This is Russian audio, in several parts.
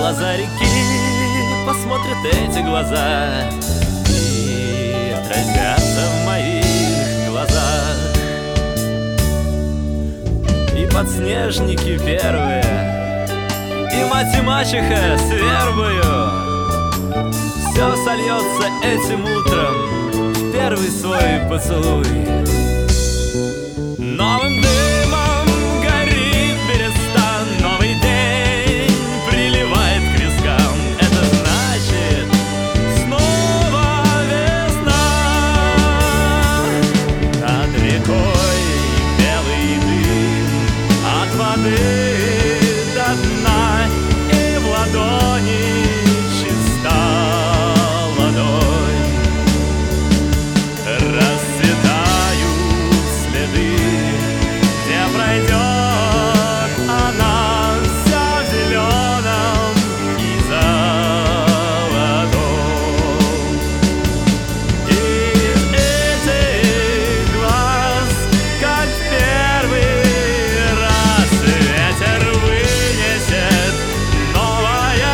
глаза реки посмотрят эти глаза и отразятся в моих глазах. И подснежники первые, и мать и мачеха с вербою. Все сольется этим утром в первый свой поцелуй. Новым дымом горит береста, новый день приливает к вискам. Это значит, снова весна. Над рекой белый дым от воды до дна, и в ладони чиста ладонь. Расцветают следы, где пройдет она, вся в зеленом и золотом. Из этих глаз, как в первый раз, ветер вынесет новое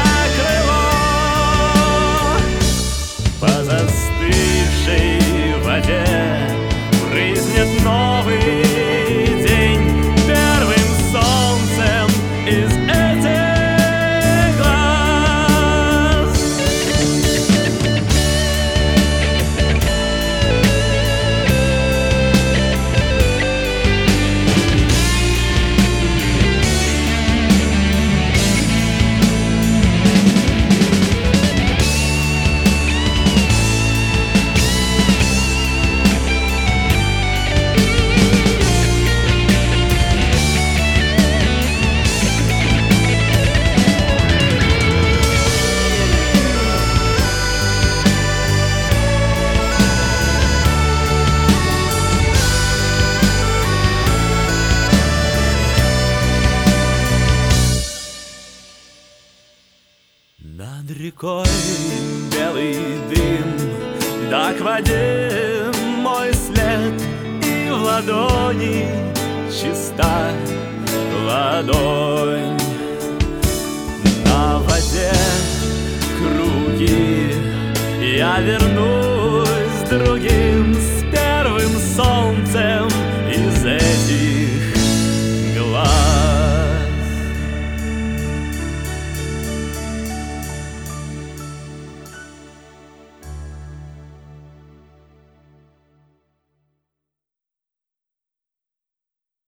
крыло. По застывшей воде брызнет новый день первым солнцем из этих глаз. Над рекой белый дым, да к воде мой след, и в ладони чиста ладонь. На воде круги, я вернусь с другим.